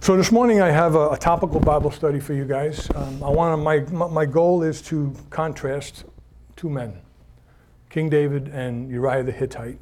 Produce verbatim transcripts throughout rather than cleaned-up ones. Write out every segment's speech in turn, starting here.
So this morning I have a, a topical Bible study for you guys. Um, I want to, my, my goal is to contrast two men, King David and Uriah the Hittite.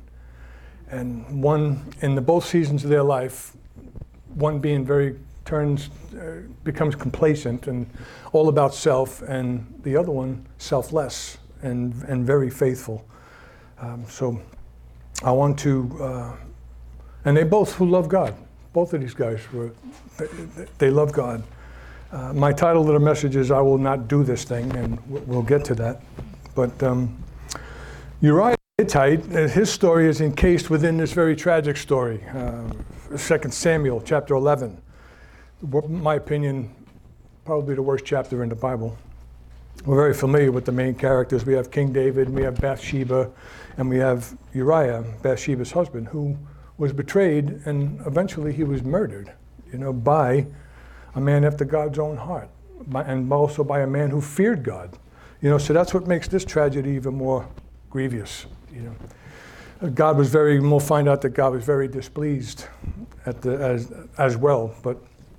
And one, in the both seasons of their life, one being very, turns, uh, becomes complacent and all about self, and the other one selfless and, and very faithful. Um, so I want to, uh, and they both who love God. Both of these guys were, they, they love God. Uh, my title of the message is, I Will Not Do This Thing, and we'll get to that. But um, Uriah the Hittite, his story is encased within this very tragic story, uh, Second Samuel chapter eleven. In my opinion, probably the worst chapter in the Bible. We're very familiar with the main characters. We have King David, we have Bathsheba, and we have Uriah, Bathsheba's husband, who was betrayed, and eventually he was murdered, you know, by a man after God's own heart, by, and also by a man who feared God. You know, so that's what makes this tragedy even more grievous, you know. God was very, we'll find out that God was very displeased at the, as, as well, but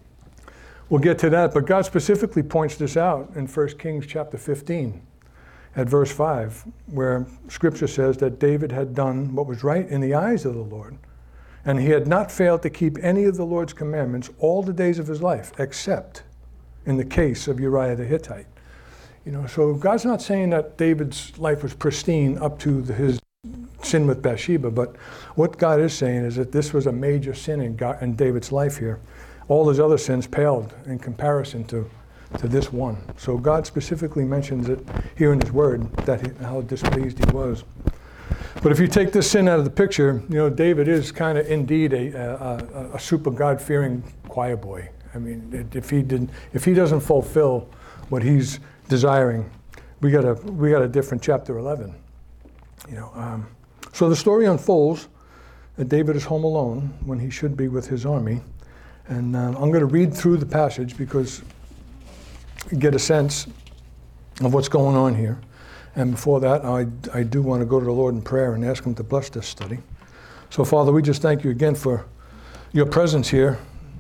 we'll get to that. But God specifically points this out in First Kings chapter fifteen at verse five, where scripture says that David had done what was right in the eyes of the Lord, and he had not failed to keep any of the Lord's commandments all the days of his life, except in the case of Uriah the Hittite. You know, so God's not saying that David's life was pristine up to the, his sin with Bathsheba, but what God is saying is that this was a major sin in, God, in David's life here. All his other sins paled in comparison to, to this one. So God specifically mentions it here in his word, that he, how displeased he was. But if you take this sin out of the picture, you know, David is kind of indeed a, a, a super God-fearing choir boy. I mean, if he didn't, if he doesn't fulfill what he's desiring, we got a we got a different chapter eleven. You know, um, so the story unfolds that David is home alone when he should be with his army, and uh, I'm going to read through the passage because you get a sense of what's going on here. And before that, I, I do want to go to the Lord in prayer and ask him to bless this study. So, Father, we just thank you again for your presence here.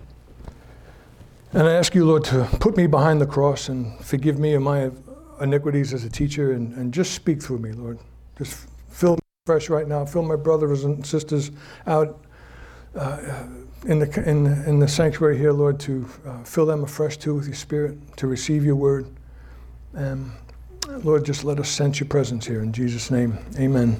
And I ask you, Lord, to put me behind the cross and forgive me of my iniquities as a teacher, and, and just speak through me, Lord. Just fill me fresh right now. Fill my brothers and sisters out uh, in, the, in, in the sanctuary here, Lord, to uh, fill them afresh too with your Spirit, to receive your word. Um, Lord, just let us sense your presence here. In Jesus' name, amen.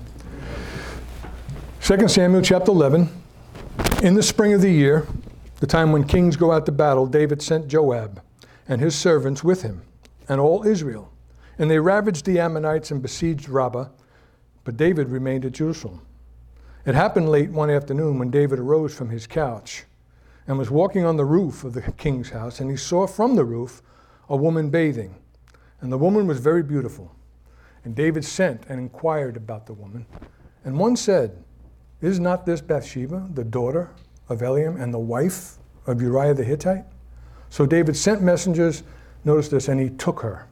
Second Samuel chapter eleven. In the spring of the year, the time when kings go out to battle, David sent Joab and his servants with him, and all Israel. And they ravaged the Ammonites and besieged Rabbah, but David remained at Jerusalem. It happened late one afternoon when David arose from his couch and was walking on the roof of the king's house, and he saw from the roof a woman bathing. And the woman was very beautiful. And David sent and inquired about the woman. And one said, "Is not this Bathsheba, the daughter of Eliam and the wife of Uriah the Hittite?" So David sent messengers, notice this, and he took her.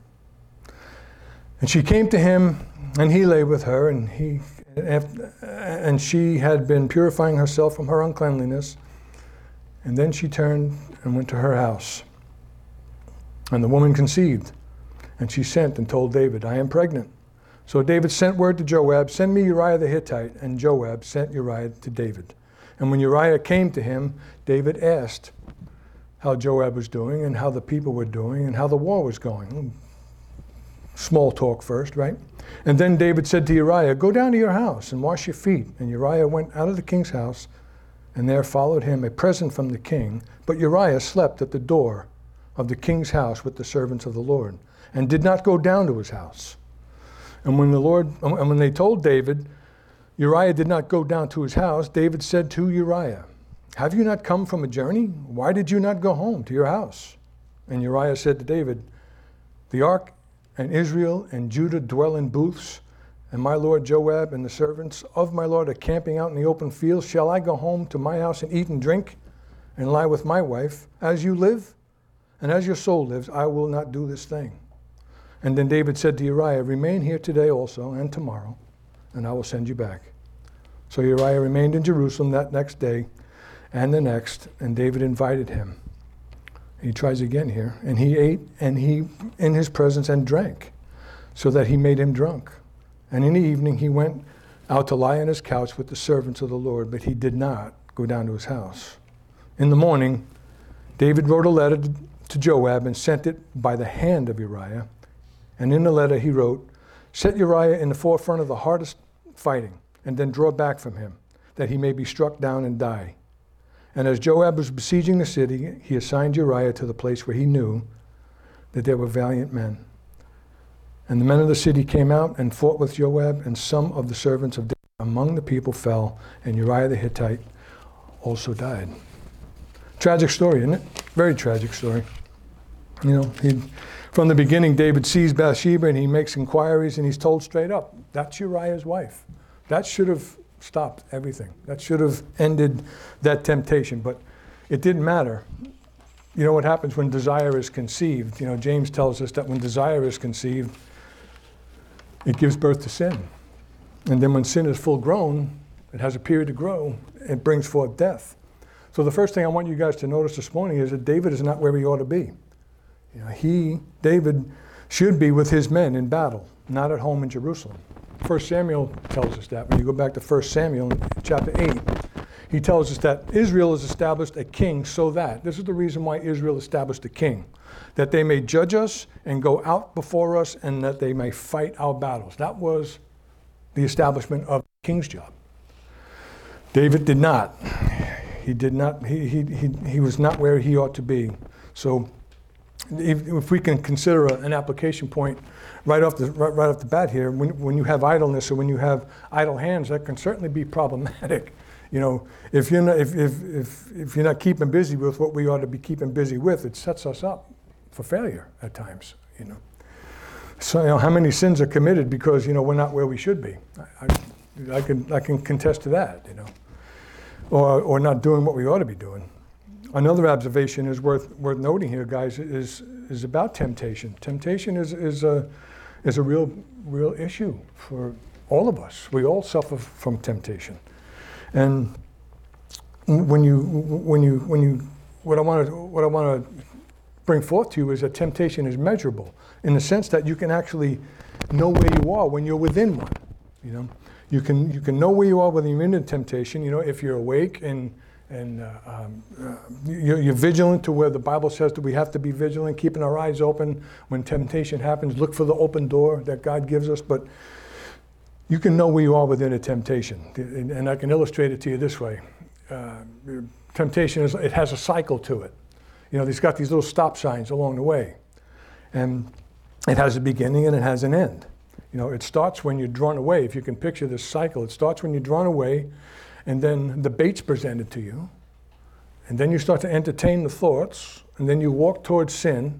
And she came to him, and he lay with her, and he, and she had been purifying herself from her uncleanliness. And then she turned and went to her house. And the woman conceived. And she sent and told David, "I am pregnant." So David sent word to Joab, "Send me Uriah the Hittite." And Joab sent Uriah to David. And when Uriah came to him, David asked how Joab was doing and how the people were doing and how the war was going. Small talk first, right? And then David said to Uriah, "Go down to your house and wash your feet." And Uriah went out of the king's house, and there followed him a present from the king. But Uriah slept at the door of the king's house with the servants of the Lord, and did not go down to his house. And when the Lord, and when they told David, Uriah did not go down to his house, David said to Uriah, "Have you not come from a journey? Why did you not go home to your house?" And Uriah said to David, "The ark and Israel and Judah dwell in booths, and my lord Joab and the servants of my lord are camping out in the open fields. Shall I go home to my house and eat and drink and lie with my wife? As you live, and as your soul lives, I will not do this thing." And then David said to Uriah, "Remain here today also and tomorrow, and I will send you back." So Uriah remained in Jerusalem that next day and the next, and David invited him He tries again here. And he ate, and he in his presence and drank, so that he made him drunk. And in the evening he went out to lie on his couch with the servants of the Lord, but he did not go down to his house. In the morning, David wrote a letter to Joab and sent it by the hand of Uriah. And in the letter he wrote, "Set Uriah in the forefront of the hardest fighting, and then draw back from him, that he may be struck down and die." And as Joab was besieging the city, he assigned Uriah to the place where he knew that there were valiant men. And the men of the city came out and fought with Joab, and some of the servants of David among the people fell, and Uriah the Hittite also died. Tragic story, isn't it? Very tragic story. You know, he, from the beginning, David sees Bathsheba and he makes inquiries, and he's told straight up, that's Uriah's wife. That should have stopped everything. That should have ended that temptation, but it didn't matter. You know what happens when desire is conceived? You know, James tells us that when desire is conceived, it gives birth to sin. And then when sin is full grown, it has a period to grow, it brings forth death. So the first thing I want you guys to notice this morning is that David is not where he ought to be. You know, he, David, should be with his men in battle, not at home in Jerusalem. First Samuel tells us that. When you go back to First Samuel chapter eight, he tells us that Israel has established a king so that, this is the reason why Israel established a king, that they may judge us and go out before us, and that they may fight our battles. That was the establishment of the king's job. David did not. He did not, he, he, he, he was not where he ought to be. So if, if we can consider a, an application point right off the right, right off the bat here, when, when you have idleness or when you have idle hands, that can certainly be problematic. You know, if you're not, if, if, if, if you're not keeping busy with what we ought to be keeping busy with, it sets us up for failure at times, you know. So, you know, how many sins are committed because, you know, we're not where we should be? I, I, I can I can contest to that, you know. Or, or not doing what we ought to be doing. Another observation is worth worth noting here, guys, is is about temptation. Temptation is is a is a real real issue for all of us. We all suffer from temptation, and when you when you when you what I want to what I want to bring forth to you is that temptation is measurable in the sense that you can actually know where you are when you're within one. You know. You can you can know where you are when you're in a temptation. You know, if you're awake and and uh, um, uh, you're, you're vigilant to where the Bible says that we have to be vigilant, keeping our eyes open when temptation happens. Look for the open door that God gives us. But you can know where you are within a temptation, and, and I can illustrate it to you this way: uh, temptation is it has a cycle to it. You know, it's got these little stop signs along the way, and it has a beginning and it has an end. You know, it starts when you're drawn away. If you can picture this cycle, it starts when you're drawn away, and then the bait's presented to you, and then you start to entertain the thoughts, and then you walk towards sin,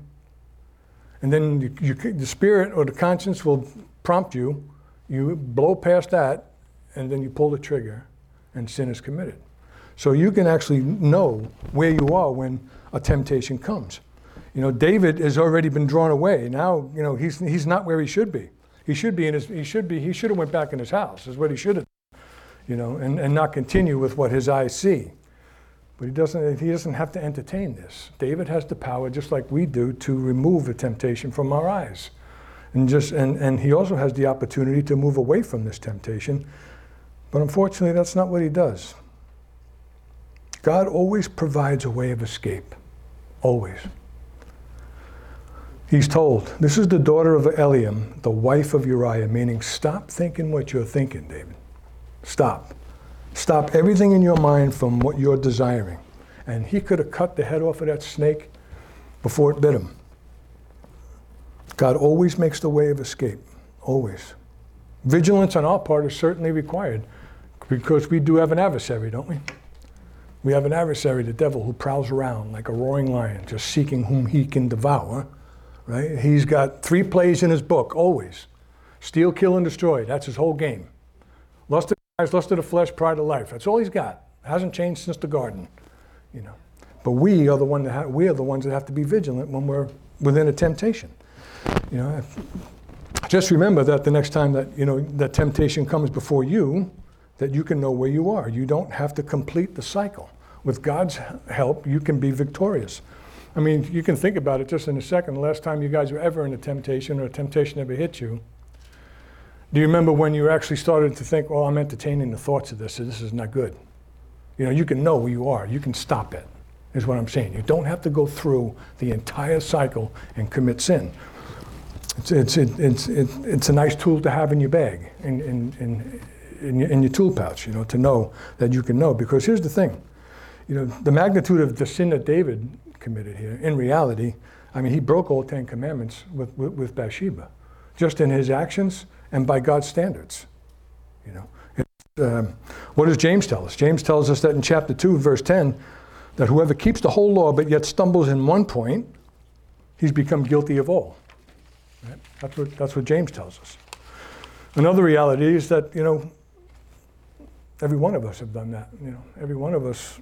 and then you, you, the spirit or the conscience will prompt you, you blow past that, and then you pull the trigger, and sin is committed. So you can actually know where you are when a temptation comes. You know, David has already been drawn away. Now, you know, he's he's not where he should be. He should be in his, he should be, he should have went back in his house, is what he should have done, you know, and, and not continue with what his eyes see. But he doesn't, he doesn't have to entertain this. David has the power, just like we do, to remove the temptation from our eyes. And just, and, and he also has the opportunity to move away from this temptation. But unfortunately, that's not what he does. God always provides a way of escape. Always. He's told, this is the daughter of Eliam, the wife of Uriah, meaning stop thinking what you're thinking, David. Stop. Stop everything in your mind from what you're desiring. And he could have cut the head off of that snake before it bit him. God always makes the way of escape, always. Vigilance on our part is certainly required because we do have an adversary, don't we? We have an adversary, the devil, who prowls around like a roaring lion, just seeking whom he can devour. Right? He's got three plays in his book, always. Steal, kill, and destroy. That's his whole game. Lust of the eyes, lust of the flesh, pride of life. That's all he's got. Hasn't changed since the garden. You know. But we are the one that ha- we are the ones that have to be vigilant when we're within a temptation. You know. Just remember that the next time that you know that temptation comes before you, that you can know where you are. You don't have to complete the cycle. With God's help, you can be victorious. I mean, you can think about it just in a second. The last time you guys were ever in a temptation or a temptation ever hit you, do you remember when you actually started to think, well, I'm entertaining the thoughts of this, so this is not good? You know, you can know where you are. You can stop it, is what I'm saying. You don't have to go through the entire cycle and commit sin. It's, it's, it, it's, it, it's a nice tool to have in your bag, in, in, in, in, your, in your tool pouch, you know, to know that you can know. Because here's the thing. You know, the magnitude of the sin that David committed here, in reality, I mean, he broke all Ten Commandments with, with, with Bathsheba, just in his actions and by God's standards. You know, it, um, what does James tell us? James tells us that in chapter two, verse ten, that whoever keeps the whole law but yet stumbles in one point, he's become guilty of all. Right? That's what that's what James tells us. Another reality is that, you know, every one of us have done that. You know, every one of us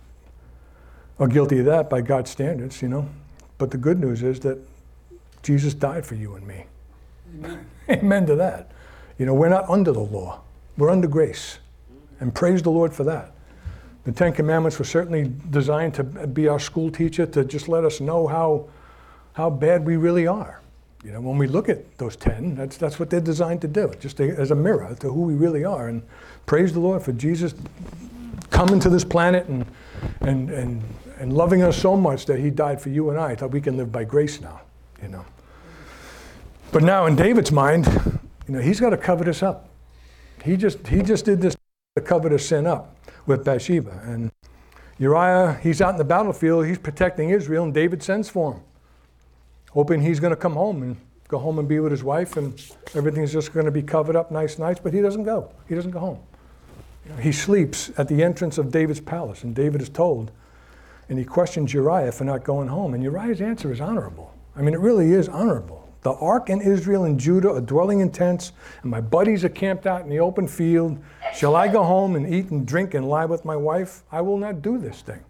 are guilty of that by God's standards, you know. But the good news is that Jesus died for you and me. Amen. Amen to that. You know, we're not under the law. We're under grace. And praise the Lord for that. The Ten Commandments were certainly designed to be our school teacher, to just let us know how, how bad we really are. You know, when we look at those ten, that's, that's what they're designed to do, just to, as a mirror to who we really are. And praise the Lord for Jesus coming to this planet and, and, and, and loving us so much that he died for you and I, that we can live by grace now, you know. But now in David's mind, you know, he's got to cover this up. He just, he just did this to cover the sin up with Bathsheba. And Uriah, he's out in the battlefield, he's protecting Israel, and David sends for him, hoping he's going to come home and go home and be with his wife, and everything's just going to be covered up nice, nice, but he doesn't go. He doesn't go home. You know, he sleeps at the entrance of David's palace, and David is told, and he questions Uriah for not going home, and Uriah's answer is honorable. I mean, it really is honorable. The ark and Israel and Judah are dwelling in tents, and my buddies are camped out in the open field. Shall I go home and eat and drink and lie with my wife? I will not do this thing.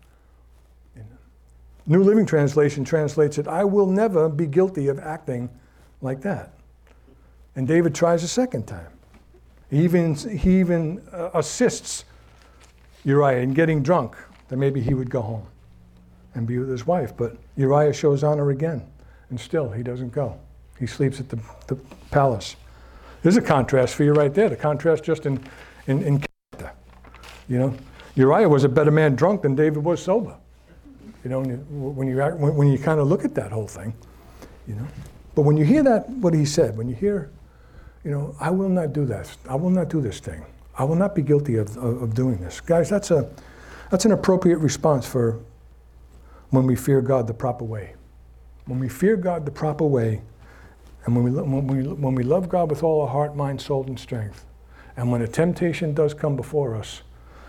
New Living Translation translates it, I will never be guilty of acting like that. And David tries a second time. He even, he even uh, assists Uriah in getting drunk, that maybe he would go home and be with his wife. But Uriah shows honor again, and still he doesn't go. He sleeps at the, the palace. There's a contrast for you right there, the contrast just in, in, in character. You know, Uriah was a better man drunk than David was sober. You know, when you, when you, when, when you kind of look at that whole thing, you know. But when you hear that, what he said, when you hear, you know, I will not do that. I will not do this thing. I will not be guilty of, of, of doing this. Guys, that's a, that's an appropriate response for when we fear God the proper way. When we fear God the proper way, and when we, when we, when we love God with all our heart, mind, soul, and strength, and when a temptation does come before us,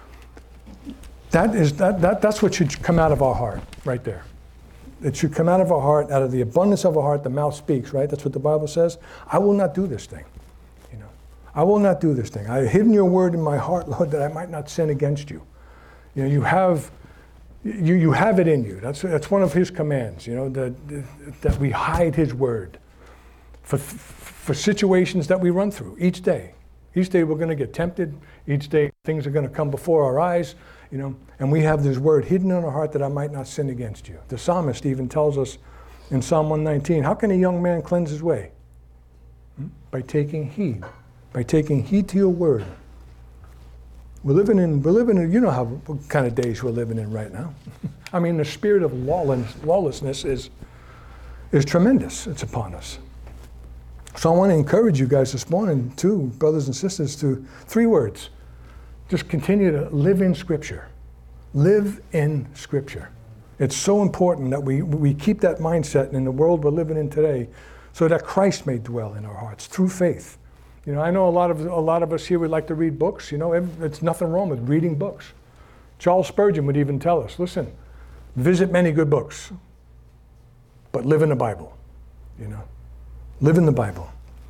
that is, that, that, that's what should come out of our heart, right there. It should come out of our heart, out of the abundance of our heart, the mouth speaks, right? That's what the Bible says. I will not do this thing, you know. I will not do this thing. I have hidden your word in my heart, Lord, that I might not sin against you. You know, you have, you, you have it in you. That's, that's one of his commands, you know, that, that we hide his word for, for situations that we run through each day. Each day we're going to get tempted. Each day things are going to come before our eyes. You know, and we have this word hidden in our heart that I might not sin against you. The psalmist even tells us in Psalm one nineteen, how can a young man cleanse his way? Hmm? By taking heed. By taking heed to your word. We're living in, we're living in, you know how, what kind of days we're living in right now. I mean, the spirit of lawless, lawlessness is, is tremendous. It's upon us. So I want to encourage you guys this morning, too, brothers and sisters, to three words. Just continue to live in Scripture. Live in Scripture. It's so important that we, we keep that mindset in the world we're living in today so that Christ may dwell in our hearts through faith. You know, I know a lot of, a lot of us here would like to read books. You know, it's nothing wrong with reading books. Charles Spurgeon would even tell us, listen, visit many good books, but live in the Bible, you know. Live in the Bible.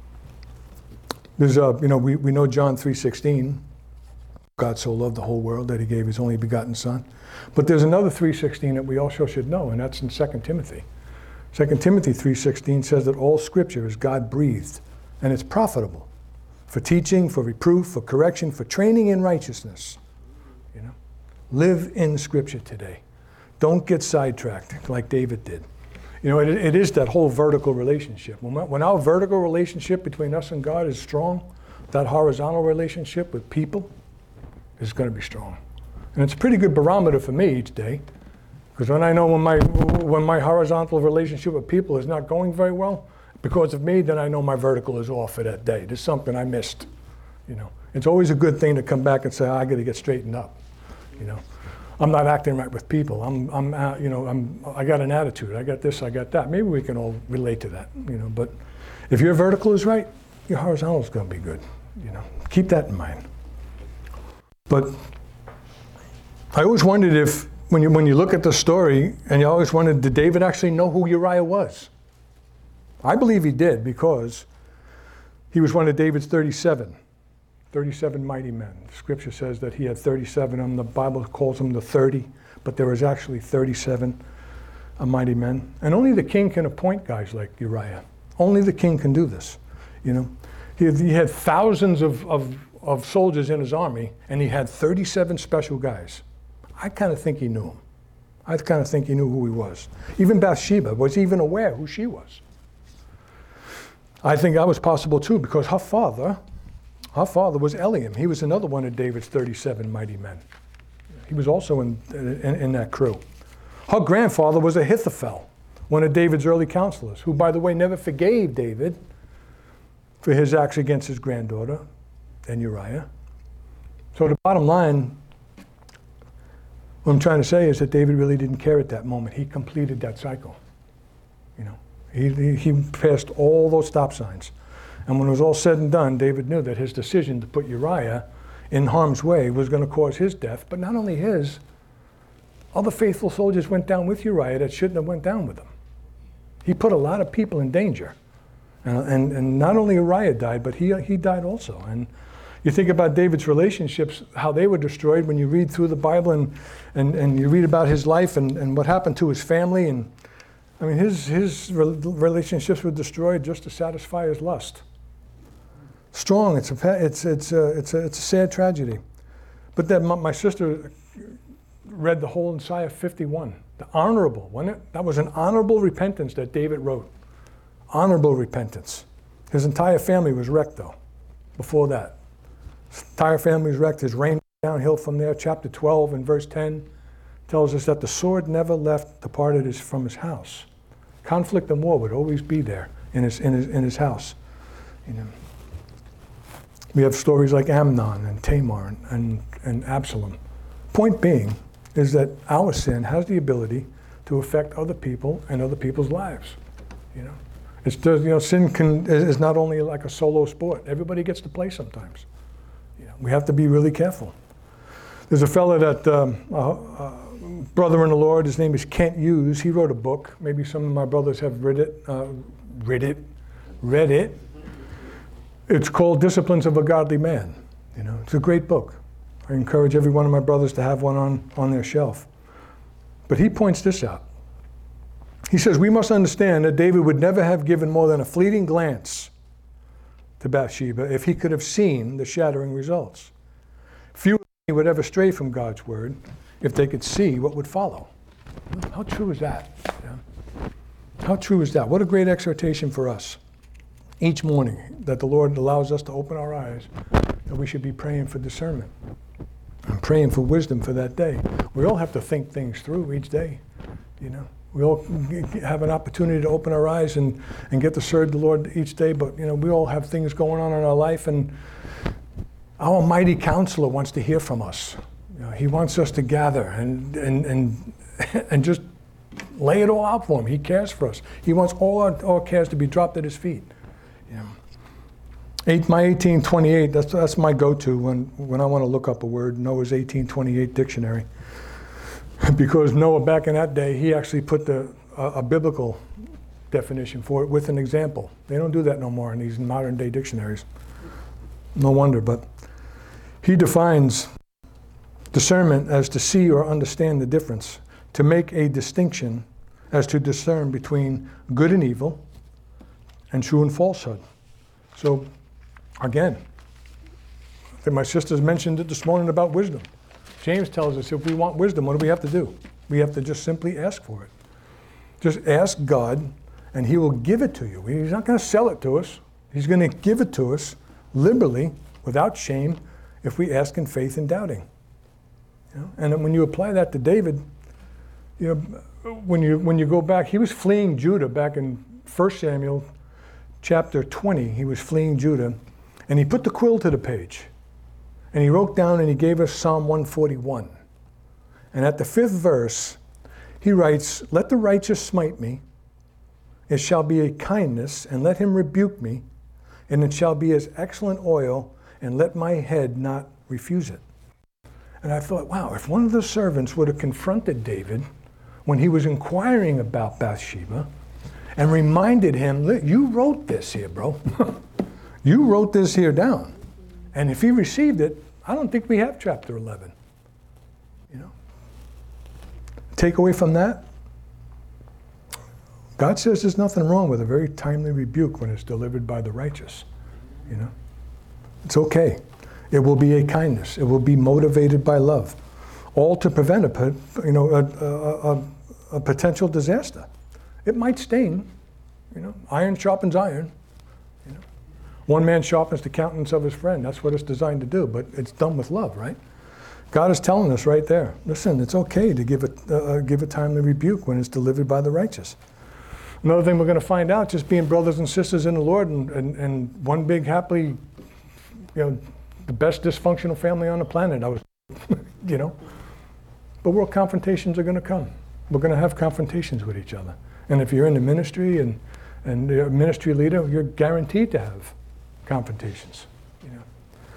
There's a, you know, we, we know John three sixteen. God so loved the whole world that he gave his only begotten son. But there's another three sixteen that we also should know, and that's in Second Timothy. Second Timothy three sixteen says that all Scripture is God-breathed, and it's profitable for teaching, for reproof, for correction, for training in righteousness. You know, live in Scripture today. Don't get sidetracked like David did. You know, it, it is that whole vertical relationship. When, when our vertical relationship between us and God is strong, that horizontal relationship with people is going to be strong. And it's a pretty good barometer for me each day, because when I know when my, when my horizontal relationship with people is not going very well, because of me, then I know my vertical is off for that day. There's something I missed, you know. It's always a good thing to come back and say, oh, I got to get straightened up, you know. I'm not acting right with people. I'm, I'm, uh, you know, I'm, I got an attitude. I got this, I got that. Maybe we can all relate to that, you know. But if your vertical is right, your horizontal is going to be good, you know. Keep that in mind. But I always wondered if, when you when you look at the story, and you always wondered, did David actually know who Uriah was? I believe he did, because he was one of David's thirty-seven. thirty-seven mighty men. Scripture says that he had thirty-seven of them. The Bible calls them the thirty, but there was actually thirty-seven mighty men. And only the king can appoint guys like Uriah. Only the king can do this. You know, he had, he had thousands of, of, of soldiers in his army, and he had thirty-seven special guys. I kind of think he knew him. I kind of think he knew who he was. Even Bathsheba was even aware who she was. I think that was possible too, because her father, her father was Eliam. He was another one of David's thirty-seven mighty men. He was also in, in, in that crew. Her grandfather was Ahithophel, one of David's early counselors, who, by the way, never forgave David for his acts against his granddaughter and Uriah. So the bottom line, what I'm trying to say is that David really didn't care at that moment. He completed that cycle. You know, he, he, he passed all those stop signs. And when it was all said and done, David knew that his decision to put Uriah in harm's way was going to cause his death, but not only his, other faithful soldiers went down with Uriah that shouldn't have went down with him. He put a lot of people in danger. And, and, and not only Uriah died, but he, he died also. And you think about David's relationships, how they were destroyed when you read through the Bible and, and, and you read about his life and, and what happened to his family. And I mean, his, his relationships were destroyed just to satisfy his lust. Strong, it's a, it's, it's a, it's a, it's a sad tragedy. But then my, my sister read the whole Isaiah fifty-one, the honorable, wasn't it? That was an honorable repentance that David wrote. Honorable repentance. His entire family was wrecked though, before that. His entire family was wrecked. His reign downhill from there. Chapter twelve and verse ten tells us that the sword never left, departed his, from his house. Conflict and war would always be there in his, in his, in his house. You know. We have stories like Amnon and Tamar and, and, and Absalom. Point being is that our sin has the ability to affect other people and other people's lives. You know, it's just, you know, sin can is not only like a solo sport. Everybody gets to play sometimes. You know, we have to be really careful. There's a fellow that um, uh, uh, brother in the Lord. His name is Kent Hughes. He wrote a book. Maybe some of my brothers have read it. Uh, read it. Read it. It's called Disciplines of a Godly Man. You know, it's a great book. I encourage every one of my brothers to have one on, on their shelf. But he points this out. He says, we must understand that David would never have given more than a fleeting glance to Bathsheba if he could have seen the shattering results. Few would ever stray from God's word if they could see what would follow. How true is that? Yeah. How true is that? What a great exhortation for us each morning, that the Lord allows us to open our eyes, that we should be praying for discernment and praying for wisdom for that day. We all have to think things through each day, you know. We all have an opportunity to open our eyes and, and get to serve the Lord each day, but you know, we all have things going on in our life, and our mighty counselor wants to hear from us. You know, he wants us to gather and, and, and, and just lay it all out for him. He cares for us. He wants all our, our cares to be dropped at his feet. Yeah. Eight, my eighteen twenty-eight, that's, that's my go-to when, when I want to look up a word, Noah's eighteen twenty-eight dictionary. Because Noah, back in that day, he actually put the, a, a biblical definition for it with an example. They don't do that no more in these modern day dictionaries. No wonder, but he defines discernment as to see or understand the difference, to make a distinction as to discern between good and evil, and true and falsehood. So, again, I think my sisters mentioned it this morning about wisdom. James tells us if we want wisdom, what do we have to do? We have to just simply ask for it. Just ask God, and he will give it to you. He's not going to sell it to us. He's going to give it to us liberally, without shame, if we ask in faith and doubting. You know? And then when you apply that to David, you know, when you when you go back, he was fleeing Judah back in First Samuel chapter twenty. He was fleeing Judah, and he put the quill to the page, and he wrote down and he gave us Psalm one forty-one. And at the fifth verse, he writes, "Let the righteous smite me, it shall be a kindness, and let him rebuke me, and it shall be as excellent oil, and let my head not refuse it." And I thought, wow, if one of the servants would have confronted David when he was inquiring about Bathsheba and reminded him, you wrote this here, bro. You wrote this here down. And if he received it, I don't think we have chapter eleven. You know? Take away from that, God says there's nothing wrong with a very timely rebuke when it's delivered by the righteous. You know? It's okay. It will be a kindness. It will be motivated by love. All to prevent a, you know, a, a, a, a potential disaster. It might sting. You know, iron sharpens iron. You know? One man sharpens the countenance of his friend. That's what it's designed to do, but it's done with love, right? God is telling us right there, listen, it's okay to give a, uh, give a timely rebuke when it's delivered by the righteous. Another thing we're going to find out, just being brothers and sisters in the Lord, and, and, and one big happily, you know, the best dysfunctional family on the planet, I was, you know. But world confrontations are going to come. We're going to have confrontations with each other. And if you're in the ministry and, and you're a ministry leader, you're guaranteed to have confrontations, you know.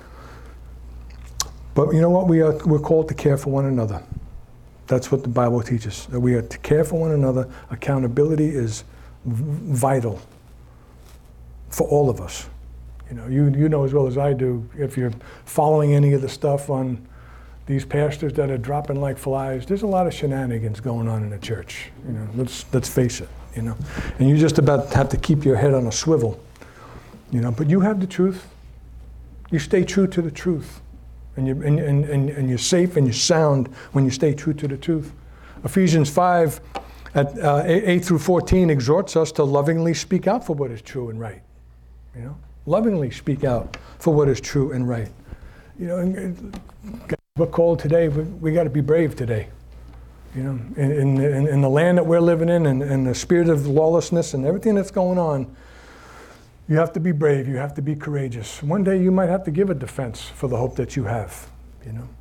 But you know what? We are, we're called to care for one another. That's what the Bible teaches, that we are to care for one another. Accountability is v- vital for all of us. You know, you, you know as well as I do, if you're following any of the stuff on these pastors that are dropping like flies, there's a lot of shenanigans going on in the church. You know, let's let's face it. You know, and you just about have to keep your head on a swivel. You know, but you have the truth. You stay true to the truth, and you and and and, and you're safe and you're sound when you stay true to the truth. Ephesians five, at uh, eight through fourteen, exhorts us to lovingly speak out for what is true and right. You know. Lovingly speak out for what is true and right. You know, and we're called today, we, we got to be brave today. You know, in, in, in the land that we're living in, and, and the spirit of lawlessness and everything that's going on, you have to be brave, you have to be courageous. One day you might have to give a defense for the hope that you have, you know.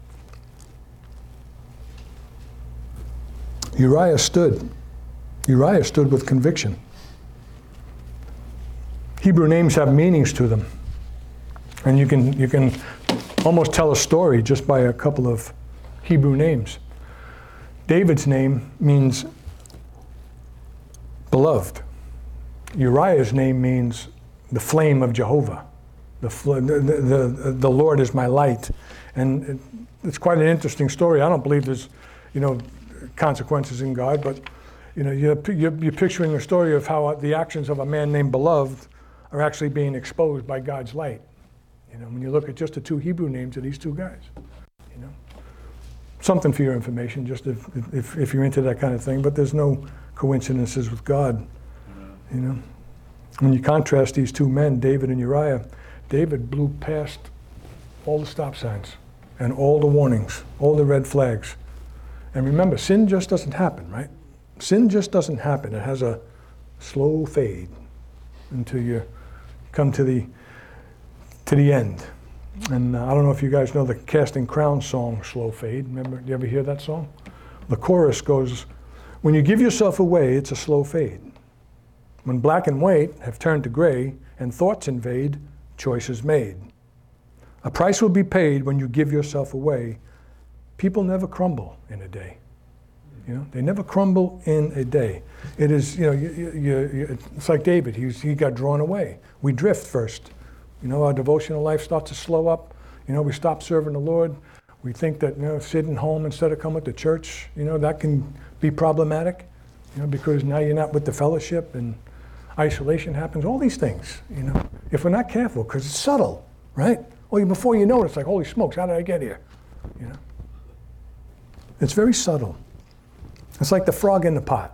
Uriah stood. Uriah stood with conviction. Hebrew names have meanings to them. And you can you can almost tell a story just by a couple of Hebrew names. David's name means beloved. Uriah's name means the flame of Jehovah. The, the, the, the Lord is my light. And it, it's quite an interesting story. I don't believe there's, you know, consequences in God, but you know, you're, you're, you're picturing a story of how the actions of a man named Beloved are actually being exposed by God's light. You know, when you look at just the two Hebrew names of these two guys, you know. Something for your information, just if, if, if you're into that kind of thing, but there's no coincidences with God, you know. When you contrast these two men, David and Uriah, David blew past all the stop signs and all the warnings, all the red flags. And remember, sin just doesn't happen, right? Sin just doesn't happen. It has a slow fade until you come to the to the end. And uh, I don't know if you guys know the Casting Crowns song, Slow Fade. Remember, do you ever hear that song? The chorus goes, when you give yourself away, it's a slow fade. When black and white have turned to gray and thoughts invade, choice is made. A price will be paid when you give yourself away. People never crumble in a day. You know, they never crumble in a day. It is, you know, you, you, you, it's like David. He's, he got drawn away. We drift first. You know, our devotional life starts to slow up. You know, we stop serving the Lord. We think that, you know, sitting home instead of coming to church, you know, that can be problematic. You know, because now you're not with the fellowship and isolation happens. All these things, you know, if we're not careful, because it's subtle, right? Well, before you know it, it's like, holy smokes, how did I get here? You know, it's very subtle. It's like the frog in the pot.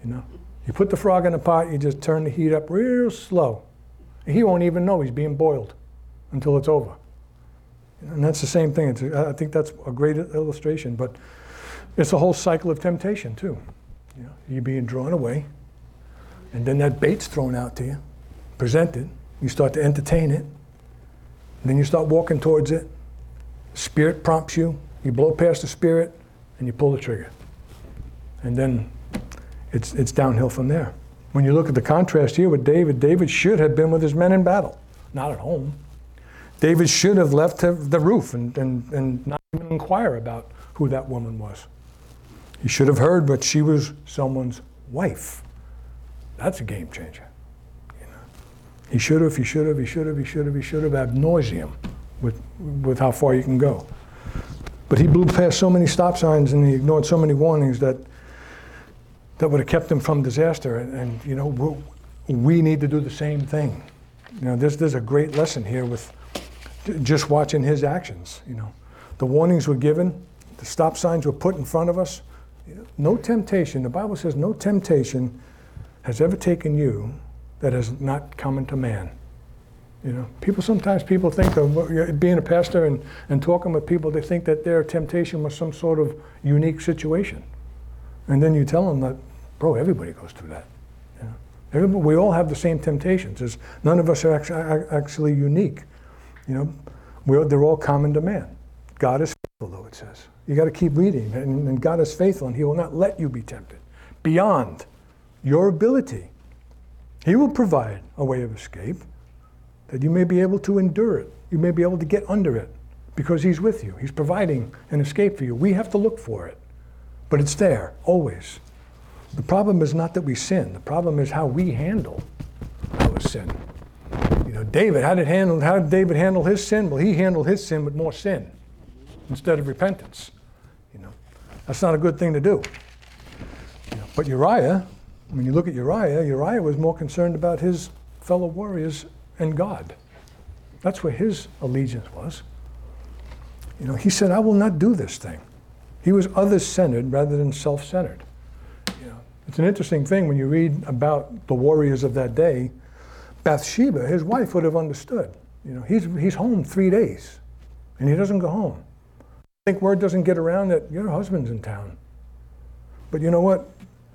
You know, you put the frog in the pot, you just turn the heat up real slow. He won't even know he's being boiled until it's over. And that's the same thing. It's, I think that's a great illustration, but it's a whole cycle of temptation too. You know, you're being drawn away, and then that bait's thrown out to you, presented. You start to entertain it, and then you start walking towards it. Spirit prompts you. You blow past the spirit, and you pull the trigger. And then it's it's downhill from there. When you look at the contrast here with David, David should have been with his men in battle, not at home. David should have left the roof and, and, and not even inquire about who that woman was. He should have heard, but she was someone's wife. That's a game changer. You know? He should have, he should have, he should have, he should have, he should have, ad nauseum with, with how far you can go. But he blew past so many stop signs and he ignored so many warnings that that would have kept him from disaster. And, and you know, we, we need to do the same thing. You know, there's, there's a great lesson here with just watching his actions. You know, the warnings were given, the stop signs were put in front of us. You know, no temptation, the Bible says no temptation has ever taken you that has not come into man. You know, people, sometimes people think of being a pastor and, and talking with people, they think that their temptation was some sort of unique situation. And then you tell them that, bro, everybody goes through that. You know, everybody, we all have the same temptations. There's, none of us are actually, actually unique. You know, we're, they're all common to man. God is faithful, though, it says. You got to keep reading, and, and God is faithful, and he will not let you be tempted beyond your ability. He will provide a way of escape that you may be able to endure it. You may be able to get under it because he's with you. He's providing an escape for you. We have to look for it, but it's there, always. The problem is not that we sin. The problem is how we handle our sin. You know, David, how did, handle, how did David handle his sin? Well, he handled his sin with more sin instead of repentance. You know, that's not a good thing to do. You know, but Uriah, when you look at Uriah, Uriah was more concerned about his fellow warriors and God. That's where his allegiance was. You know, he said, I will not do this thing. He was others-centered rather than self-centered. You know, it's an interesting thing when you read about the warriors of that day. Bathsheba, his wife, would have understood. You know, he's he's home three days, and he doesn't go home. I think word doesn't get around that your husband's in town. But you know what?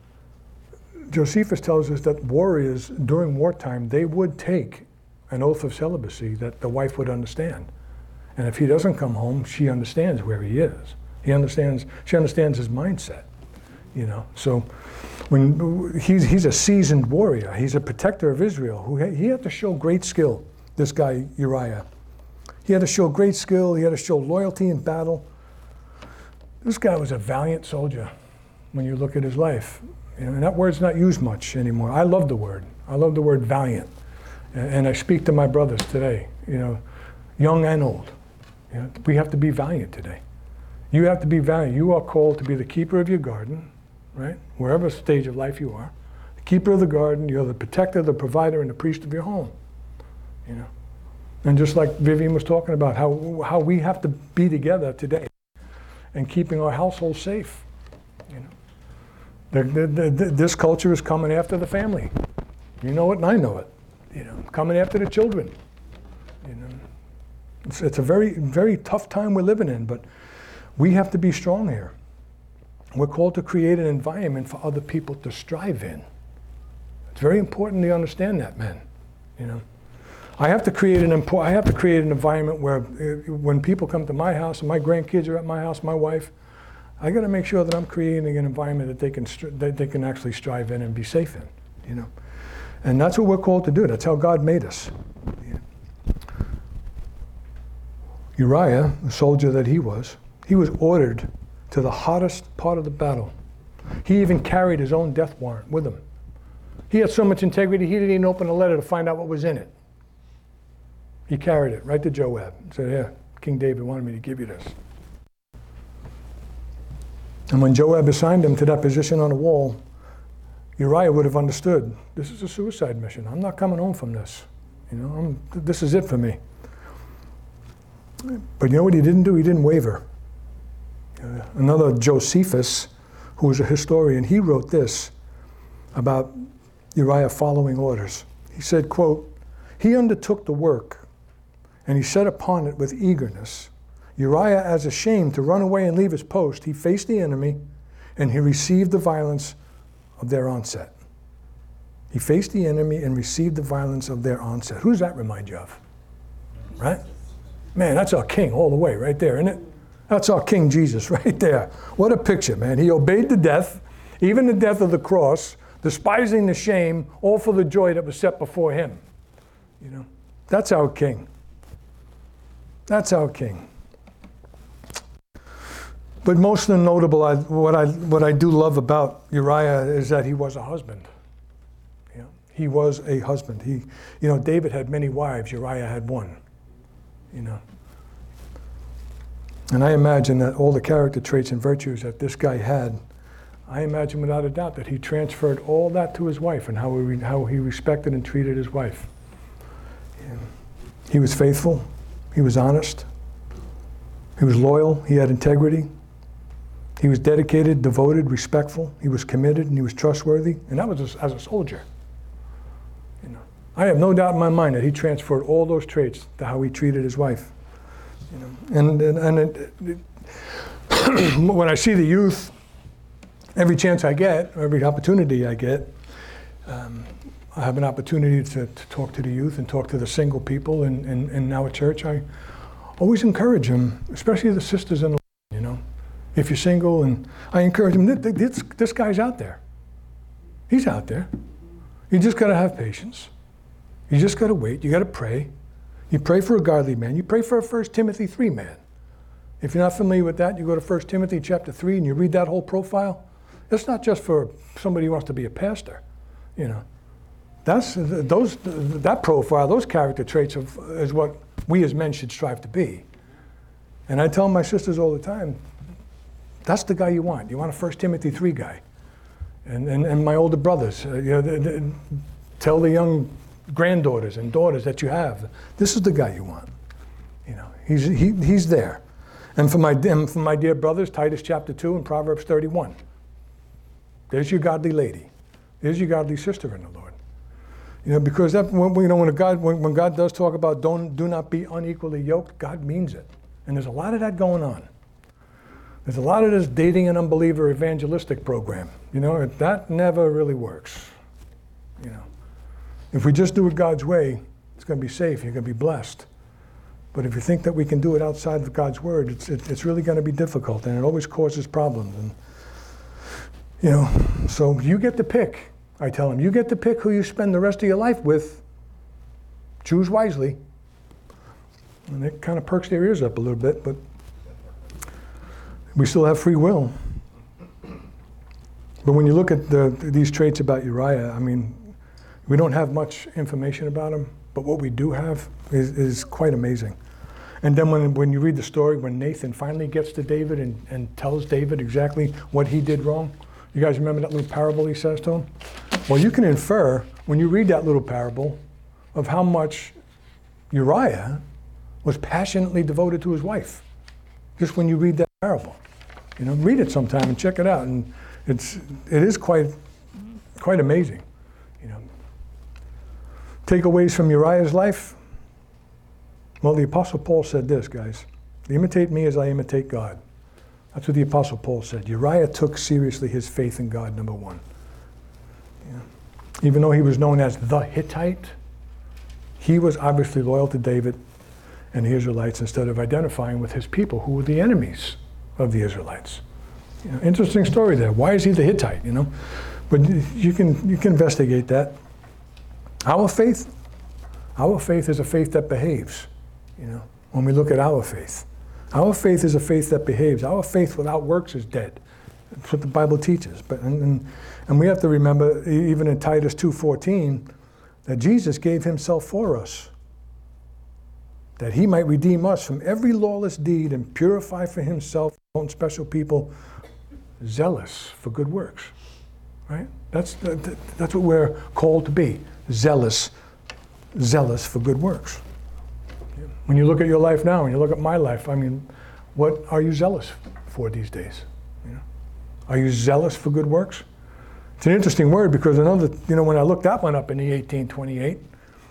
Josephus tells us that warriors during wartime, they would take an oath of celibacy that the wife would understand. And if he doesn't come home, she understands where he is. He understands, she understands his mindset, you know. So when he's, he's a seasoned warrior, he's a protector of Israel, who he had to show great skill, this guy Uriah. He had to show great skill, he had to show loyalty in battle. This guy was a valiant soldier when you look at his life. You know, and that word's not used much anymore. I love the word. I love the word valiant. And, and I speak to my brothers today, you know, young and old. You know, we have to be valiant today. You have to be valiant. You are called to be the keeper of your garden, right? Wherever stage of life you are. The keeper of the garden, you're the protector, the provider, and the priest of your home. You know. And just like Vivian was talking about, how how we have to be together today and keeping our household safe. You know. The, the, the, the, this culture is coming after the family. You know it and I know it. You know, coming after the children. You know. It's, it's a very, very tough time we're living in, but we have to be strong here. We're called to create an environment for other people to strive in. It's very important to understand that, men. You know, I have to create an impo- I have to create an environment where uh, when people come to my house and my grandkids are at my house, my wife, I got to make sure that I'm creating an environment that they can str- that they can actually strive in and be safe in. You know, and that's what we're called to do. That's how God made us. Yeah. Uriah, the soldier that he was, he was ordered to the hottest part of the battle. He even carried his own death warrant with him. He had so much integrity, he didn't even open a letter to find out what was in it. He carried it right to Joab and said, "Here, King David wanted me to give you this." And when Joab assigned him to that position on the wall, Uriah would have understood, this is a suicide mission. I'm not coming home from this. You know, I'm, this is it for me. But you know what he didn't do? He didn't waver. Uh, another Josephus, who was a historian, he wrote this. about Uriah following orders. He said, quote, "He undertook the work, and he set upon it with eagerness. Uriah, as ashamed to run away and leave his post, he faced the enemy, and he received the violence of their onset." He faced the enemy and received the violence of their onset. Who does that remind you of? Right? Man, that's our king all the way right there, isn't it? That's our King Jesus right there. What a picture, man. He obeyed the death, even the death of the cross, despising the shame, all for the joy that was set before him. You know, that's our king. That's our king. But most notable, I, what I what I do love about Uriah is that he was a husband. You know, he was a husband. He, you know, David had many wives. Uriah had one. You know, and I imagine that all the character traits and virtues that this guy had, I imagine without a doubt that he transferred all that to his wife and how he how he respected and treated his wife. And he was faithful. He was honest. He was loyal. He had integrity. He was dedicated, devoted, respectful. He was committed, and he was trustworthy. And that was as, as a soldier. You know, I have no doubt in my mind that he transferred all those traits to how he treated his wife. You know, and and, and it, it, when I see the youth, every chance I get, every opportunity I get, um, I have an opportunity to, to talk to the youth and talk to the single people in, in, in our church. I always encourage them, especially the sisters in the Lord, you know. If you're single, and I encourage them, this, this guy's out there. He's out there. You just got to have patience. You just got to wait. You got to pray. You pray for a godly man. You pray for a First Timothy three man. If you're not familiar with that, you go to First Timothy chapter three and you read that whole profile. It's not just for somebody who wants to be a pastor, you know. That's those that profile, those character traits of, is what we as men should strive to be. And I tell my sisters all the time, that's the guy you want. You want a First Timothy three guy. And, and, and my older brothers, uh, you know, they, they, tell the young granddaughters and daughters that you have, this is the guy you want. You know, he's, he, he's there. And for, my, and for my dear brothers, Titus chapter two and Proverbs thirty-one. There's your godly lady. There's your godly sister in the Lord. You know, because that, when, you know, when, God, when, when God does talk about don't, do not be unequally yoked, God means it. And there's a lot of that going on. There's a lot of this dating an unbeliever evangelistic program. You know, that never really works. You know, if we just do it God's way, it's going to be safe. You're going to be blessed. But if you think that we can do it outside of God's word, it's it, it's really going to be difficult, and it always causes problems. And you know, so you get to pick. I tell them, you get to pick who you spend the rest of your life with. Choose wisely. And it kind of perks their ears up a little bit, but we still have free will. But when you look at the, these traits about Uriah, I mean, we don't have much information about him, but what we do have is, is quite amazing. And then when, when you read the story, when Nathan finally gets to David and, and tells David exactly what he did wrong, you guys remember that little parable he says to him? Well, you can infer, when you read that little parable, of how much Uriah was passionately devoted to his wife. Just when you read that parable. You know, read it sometime and check it out. And it's, it is quite, quite amazing. You know, takeaways from Uriah's life? Well, the Apostle Paul said this, guys. Imitate me as I imitate God. That's what the Apostle Paul said. Uriah took seriously his faith in God, number one. Yeah. Even though he was known as the Hittite, he was obviously loyal to David and the Israelites instead of identifying with his people who were the enemies of the Israelites. You know, interesting story there. Why is he the Hittite, you know? But you can, you can investigate that. Our faith, our faith is a faith that behaves, you know, when we look at our faith. Our faith is a faith that behaves. Our faith without works is dead. That's what the Bible teaches. But and, and, and we have to remember, even in Titus two fourteen, that Jesus gave himself for us, that he might redeem us from every lawless deed and purify for himself his own special people, zealous for good works. Right? That's, that's what we're called to be, zealous, zealous for good works. When you look at your life now, when you look at my life, I mean, what are you zealous for these days? You know? Are you zealous for good works? It's an interesting word because another, you know, when I looked that one up in the eighteen twenty-eight,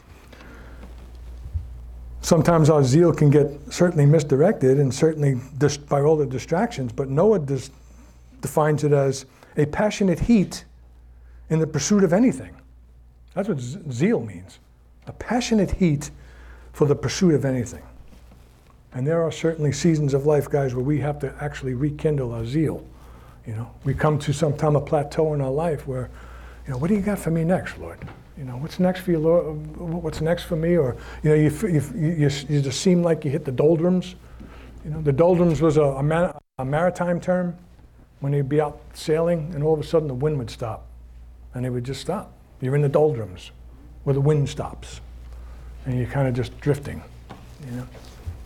sometimes our zeal can get certainly misdirected and certainly dis- by all the distractions, but Noah dis- defines it as a passionate heat in the pursuit of anything. That's what z- zeal means. A passionate heat for the pursuit of anything. And there are certainly seasons of life, guys, where we have to actually rekindle our zeal. You know, we come to some time a plateau in our life where, you know, what do you got for me next, Lord? You know, what's next for you, Lord? What's next for me? Or, you know, you, you, you, you just seem like you hit the doldrums. You know, the doldrums was a, a, man, a maritime term when you'd be out sailing and all of a sudden the wind would stop. And they would just stop. You're in the doldrums where the wind stops. And you're kind of just drifting, you know.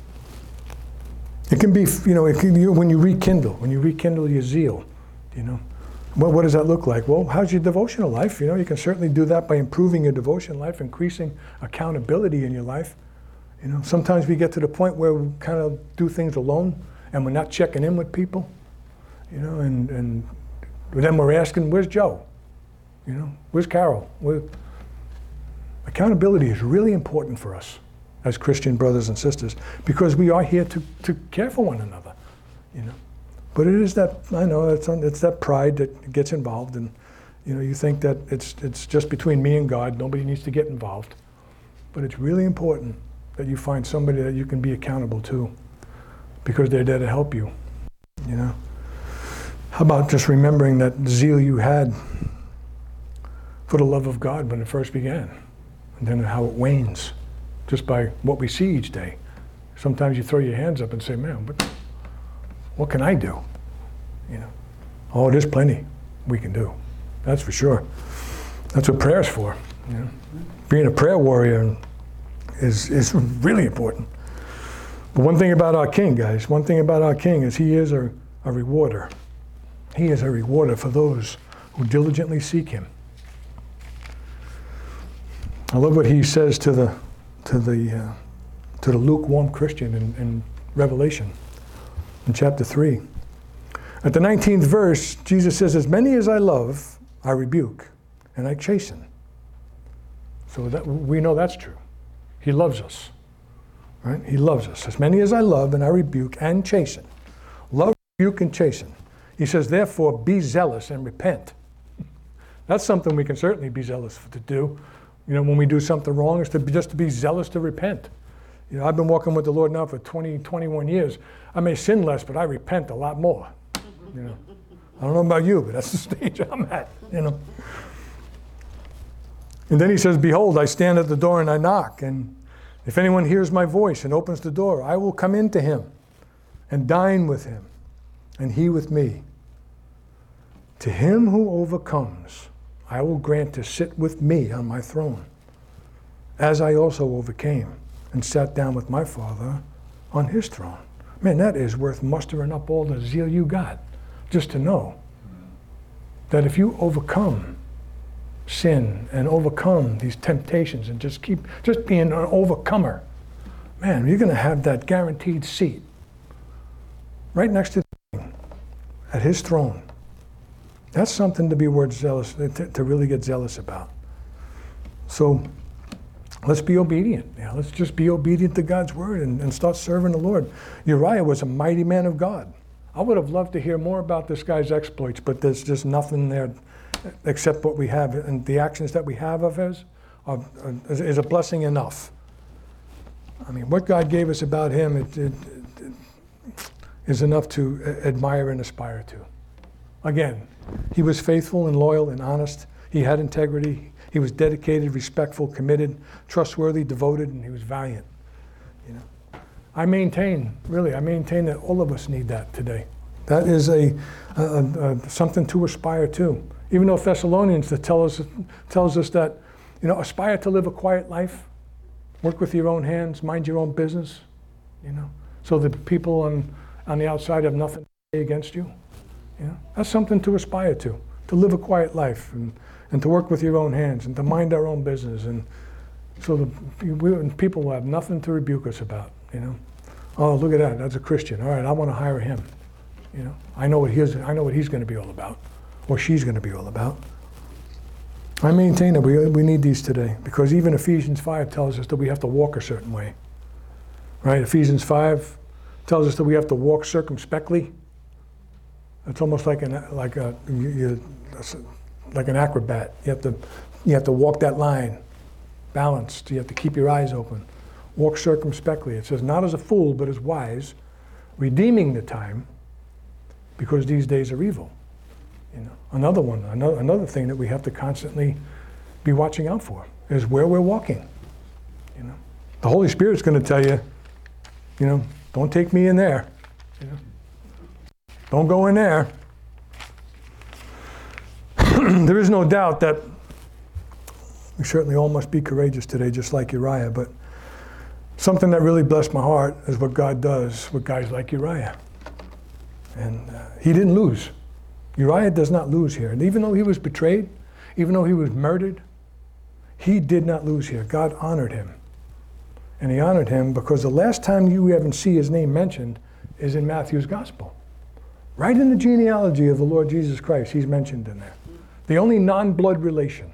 It can be, you know, it can, you, when you rekindle, when you rekindle your zeal, you know. Well, what does that look like? Well, how's your devotional life? You know, you can certainly do that by improving your devotional life, increasing accountability in your life. You know, sometimes we get to the point where we kind of do things alone and we're not checking in with people. You know, and, and then we're asking, where's Joe? You know, where's Carol? Where... Accountability is really important for us as Christian brothers and sisters because we are here to, to care for one another, you know. But it is that, I know, it's, it's that pride that gets involved, and you know, you think that it's, it's just between me and God, nobody needs to get involved. But it's really important that you find somebody that you can be accountable to because they're there to help you, you know. How about just remembering that zeal you had for the love of God when it first began, and then how it wanes just by what we see each day. Sometimes you throw your hands up and say, man, what, what can I do? You know, oh, there's plenty we can do. That's for sure. That's what prayer's for. You know? Being a prayer warrior is, is really important. But one thing about our King, guys, one thing about our King is he is a, a rewarder. He is a rewarder for those who diligently seek him. I love what he says to the to the uh, to the lukewarm Christian in, in Revelation, in chapter three. At the nineteenth verse, Jesus says, "As many as I love, I rebuke, and I chasten." So that we know that's true. He loves us, right? He loves us. As many as I love, and I rebuke and chasten. Love, rebuke, and chasten. He says, therefore, be zealous and repent. That's something we can certainly be zealous to do. You know, when we do something wrong, is to be, just to be zealous to repent. You know, I've been walking with the Lord now for twenty, twenty-one years. I may sin less, but I repent a lot more. You know, I don't know about you, but that's the stage I'm at. You know. And then he says, "Behold, I stand at the door and I knock, and if anyone hears my voice and opens the door, I will come into him, and dine with him, and he with me. To him who overcomes, I will grant to sit with me on my throne, as I also overcame and sat down with my Father on his throne." Man, that is worth mustering up all the zeal you got, just to know that if you overcome sin and overcome these temptations and just keep just being an overcomer, man, you're going to have that guaranteed seat right next to the King at his throne. That's something to be worth zealous, to, to really get zealous about. So let's be obedient. Yeah, let's just be obedient to God's word and, and start serving the Lord. Uriah was a mighty man of God. I would have loved to hear more about this guy's exploits, but there's just nothing there except what we have, and the actions that we have of his are, are, is a blessing enough. I mean, what God gave us about him it, it, it is enough to admire and aspire to. Again, he was faithful and loyal and honest. He had integrity. He was dedicated, respectful, committed, trustworthy, devoted, and he was valiant. You know, I maintain, really, I maintain that all of us need that today. That is a, a, a something to aspire to. Even though Thessalonians that tell us tells us that, you know, aspire to live a quiet life, work with your own hands, mind your own business, you know, so that people on on the outside have nothing to say against you. You know, that's something to aspire to, to live a quiet life and, and to work with your own hands and to mind our own business, and so the we, people will have nothing to rebuke us about. You know, oh, look at that, that's a Christian. All right, I want to hire him. You know, I know what he's I know what he's going to be all about, or she's going to be all about. I maintain that we, we need these today, because even Ephesians five tells us that we have to walk a certain way. Right? Ephesians five tells us that we have to walk circumspectly. It's almost like an like a you, you, like an acrobat. You have to you have to walk that line, balanced. You have to keep your eyes open. Walk circumspectly. It says, not as a fool, but as wise, redeeming the time, because these days are evil. You know, another one, another, another thing that we have to constantly be watching out for is where we're walking. You know, the Holy Spirit's going to tell you, you know, don't take me in there. You know, don't go in there. There is no doubt that we certainly all must be courageous today, just like Uriah. But something that really blessed my heart is what God does with guys like Uriah. And uh, he didn't lose. Uriah does not lose here. And even though he was betrayed, even though he was murdered, he did not lose here. God honored him. And he honored him because the last time you even see his name mentioned is in Matthew's gospel. Right in the genealogy of the Lord Jesus Christ, he's mentioned in there. The only non-blood relation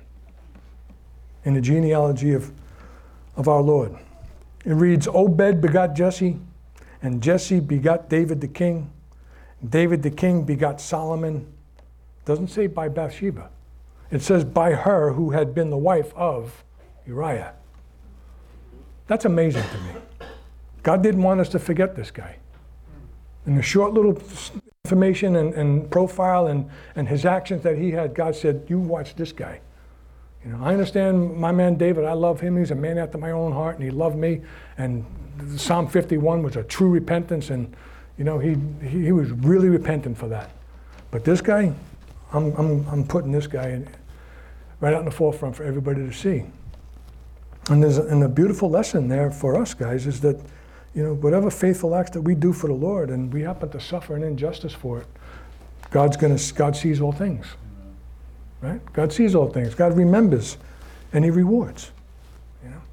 in the genealogy of, of our Lord. It reads, Obed begot Jesse, and Jesse begot David the king. David the king begot Solomon. It doesn't say by Bathsheba. It says by her who had been the wife of Uriah. That's amazing to me. God didn't want us to forget this guy. In the short little information and, and profile and, and his actions that he had, God said, you watch this guy. You know, I understand my man David, I love him. He's a man after my own heart, and he loved me. And Psalm fifty-one was a true repentance, and you know, he, he, he was really repentant for that. But this guy, I'm, I'm, I'm putting this guy in, right out in the forefront for everybody to see. And there's a, and a beautiful lesson there for us guys is that, you know, whatever faithful acts that we do for the Lord and we happen to suffer an injustice for it, God's gonna, God sees all things, right? God sees all things. God remembers and he rewards, you know?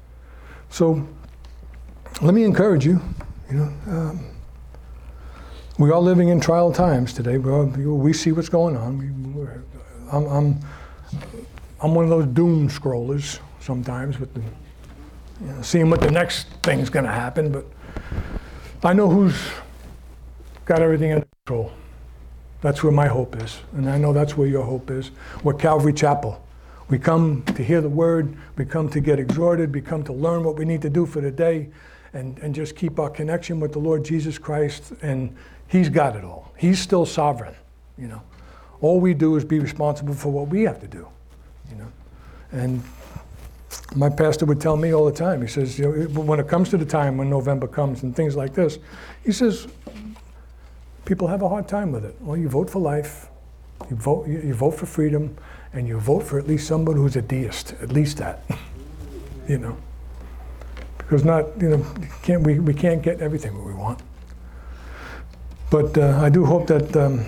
So let me encourage you, you know, um, we are living in trial times today. We're, we see what's going on. We, we're, I'm, I'm, I'm one of those doom scrollers sometimes, with the, you know, seeing what the next thing's going to happen. But I know who's got everything under control. That's where my hope is, and I know that's where your hope is. We're Calvary Chapel. We come to hear the word. We come to get exhorted. We come to learn what we need to do for the day, and, and just keep our connection with the Lord Jesus Christ. And he's got it all. He's still sovereign, you know. All we do is be responsible for what we have to do, you know. And my pastor would tell me all the time, he says, you know, when it comes to the time when November comes and things like this, he says, people have a hard time with it. Well, you vote for life, you vote, you, you vote for freedom, and you vote for at least someone who's a deist, at least that, you know. Because not, you know, can't, we, we can't get everything that we want. But uh, I do hope that um,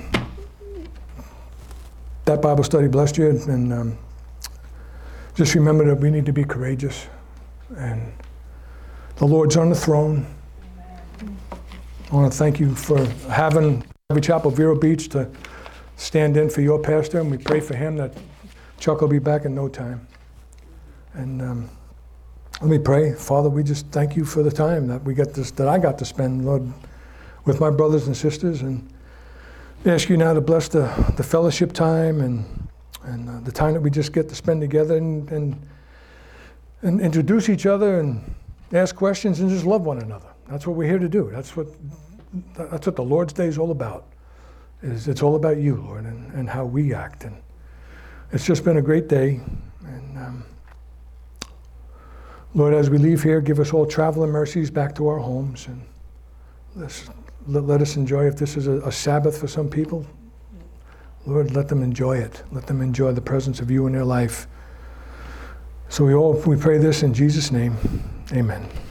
that Bible study blessed you, and um, just remember that we need to be courageous, and the Lord's on the throne. I want to thank you for having Calvary Chapel Vero Beach to stand in for your pastor, and we pray for him that Chuck will be back in no time. And um, let me pray. Father, we just thank you for the time that we get this, that I got to spend, Lord, with my brothers and sisters, and ask you now to bless the, the fellowship time and and uh, the time that we just get to spend together, and, and and introduce each other and ask questions and just love one another. That's what we're here to do. That's what that's what the Lord's Day is all about. Is it's all about you, Lord, and, and how we act. And it's just been a great day. And um, Lord, as we leave here, give us all traveling mercies back to our homes, and let's, let, let us enjoy, if this is a, a Sabbath for some people, Lord, let them enjoy it. Let them enjoy the presence of you in their life. So we all we pray this in Jesus' name. Amen.